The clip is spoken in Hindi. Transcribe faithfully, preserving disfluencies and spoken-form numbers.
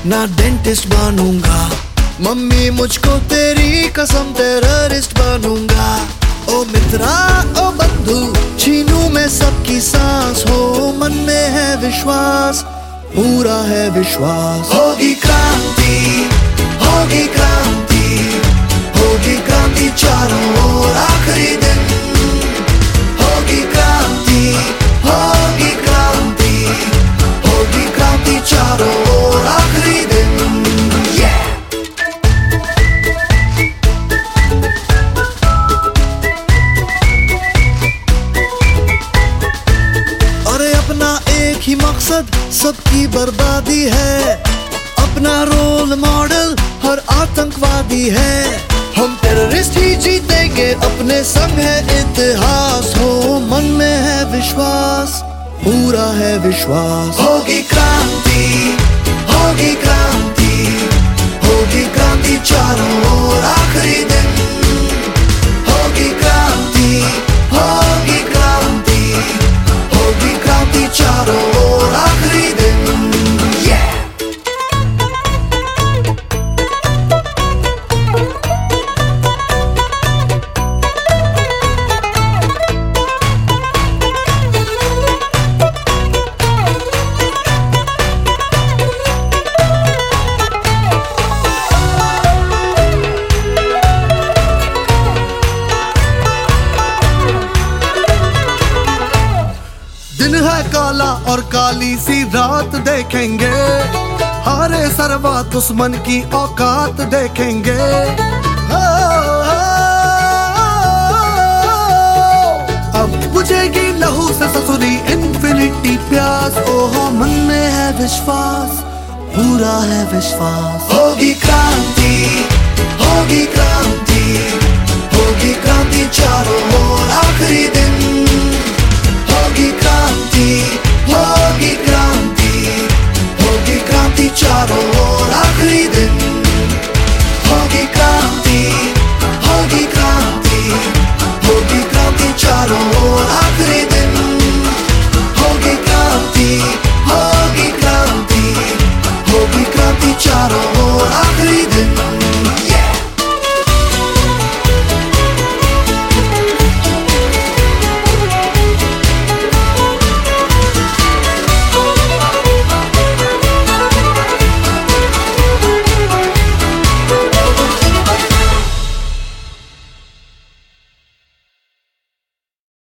ना डेंटिस्ट बनूंगा। मम्मी मुझको तेरी कसम टेररिस्ट बनूंगा। ओ मित्रा ओ बंधु, छीनू मैं सबकी सांस, हो मन में है विश्वास, पूरा है विश्वास। होगी क्रांति, होगी क्रांति, होगी क्रांति चारों ओर आखिरी दिन। होगी क्रांति, होगी क्रांति, होगी क्रांति चारों ओर आखिरी दिन। yeah! अरे अपना एक ही मकसद सबकी बर्बादी है, अपना रोल मॉडल हर आतंकवादी है। हम टेररिस्ट ही जीतेंगे, अपने संग है इतिहास, हो मन में है विश्वास, पूरा है विश्वास। होगी क्रांति, होगी क्रांति, होगी क्रांति चारों ओर आखिरी दिन। होगी क्रांति, होगी क्रांति, होगी क्रांति चारों ओर आखिरी दिन। yeah! दिन है काला और काली सी रात देखेंगे, हारे सर्वा दुश्मन की औकात देखेंगे। हो, हो, अब बुझेगी लहू से ससुरी इन्फिनिटी प्यास, ओहो मन में है विश्वास, पूरा है विश्वास। होगी क्रांति, होगी क्रांति, होगी क्रांति चारों ओर आखिरी दिन। होगी क्रांति, होगी क्रांति, होगी क्रांति चारों ओर आखिरी दिन। होगी क्रांति, होगी क्रांति, होगी क्रांति चारों ओर आखिरी दिन। होगी क्रांति, होगी क्रांति, होगी क्रांति चारों ओर आखिरी दिन।